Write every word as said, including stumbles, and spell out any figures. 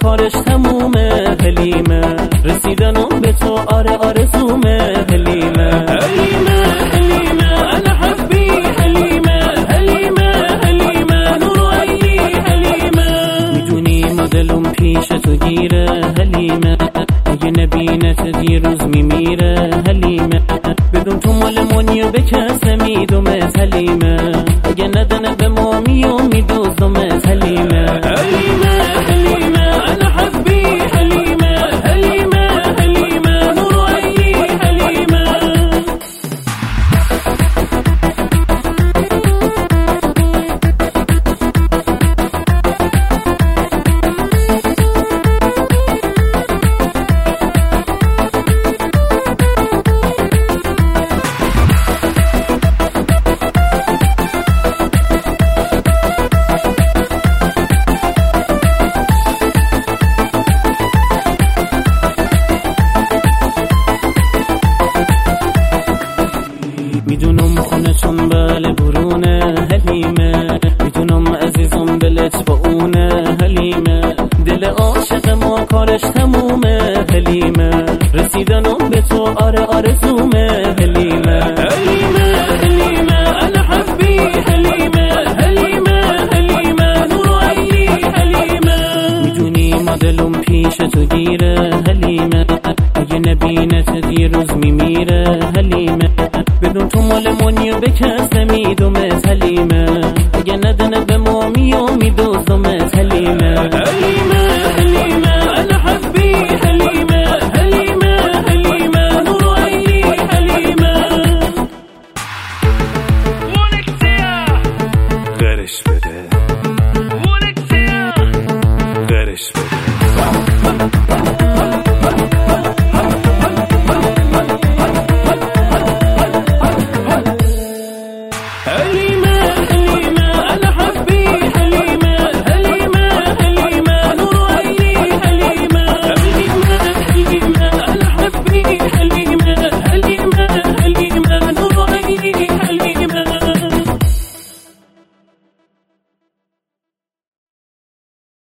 کارش تمومه حلیمه، رسیدنم به تو آره آرزومه حلیمه. حلیمه حلیمه انا حبی حلیمه، حلیمه حلیمه نور عینی حلیمه. میدونی مدلم پیش تو گیره حلیمه، اگه نبینت دیروز میمیره حلیمه. بدون تو مال منیو به کسه میدومت حلیمه، اگه ندنه به ما میو میدوزدومت حلیمه. حلیمه حلیمه انا حبی حلیمه، حلیمه حلیمه نور عینی حلیمه. میدونم خونتون بله برونه حلیمه، میدونم عزیزم دلت با اونه حلیمه. دل عاشق ما کارش تمومه حلیمه، رسیدنم به تو آره آرزومه حلیمه. حلیمه حلیمه انا حبی حلیمه، حلیمه حلیمه نور عینی حلیمه. میدونی مدلم پیش تو گیره حلیمه، اگه نبینت دیروز میمیره حلیمه. بدون تو مال منیو به کس نمیدومت حلیمه.